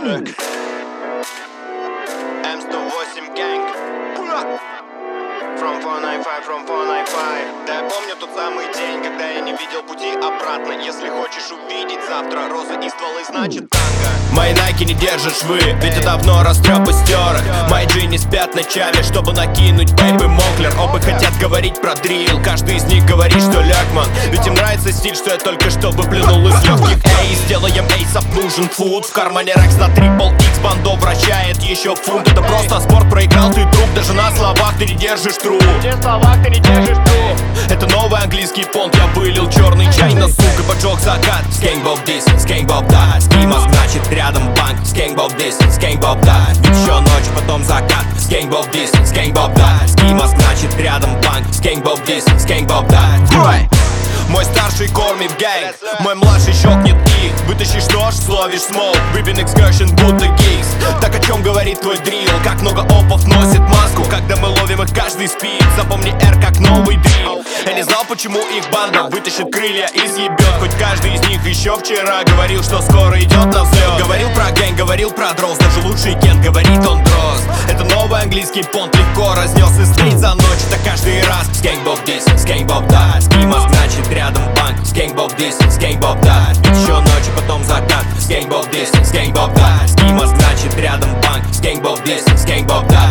трек. М108 Gang. From 495, from 495. Да, я помню тот самый день, когда я не видел пути обратно. Если хочешь увидеть завтра розы и стволы, значит танго. Мои найки не держат швы, ведь я давно растреп и стер их. Мои джинни спят ночами, чтобы накинуть бэйбы моклер. Оба хотят говорить про дрил, каждый из них говорит, что лякман. Ведь им нравится стиль, что я только что выплюнул из легких. Эй, сделаем эйсов, нужен фуд. В кармане рекс на трипл икс, бандо вращает еще фунт. Это просто спорт, проиграл ты труп. Даже на словах ты не держишь тру. Это новый английский понт. Я вылил черный чай на сук и поджег закат. Скейнбоб дис, скейнбоб да. Скима значит рядом банк. Скейнбоб дис, скейнбоб да. Ведь еще ночь, потом закат. Скейнбоб дис, скейнбоб да. Скима значит рядом банк. Скейнбоб дис, скейнбоб да. Мой старший кормит гэнг, мой младший щелкнет их. Вытащишь нож, словишь смоук, выпин экскуршн, будто гейс. Так о чем говорит твой дрил? Как много опов носит маску, когда мы ловим их, каждый спит. Запомни R как новый дрил. Я не знал, почему их банда вытащит крылья и съебет. Хоть каждый из них еще вчера говорил, что скоро идет на взлет. Говорил про гэнг, говорил про дрозд, даже лучший кент говорит он дрозд. Это новый английский понт, легко разнес и стоит за ночь. Это каждый раз. Скейнбоб дис, скейнбоб да. Скима значит рядом банк. Скейнбоб дис, скейнбоб да. Ведь еще ночь, потом закат. Скейнбоб дис, скейнбоб да. Скима значит рядом банк. Скейнбоб дис, скейнбоб да.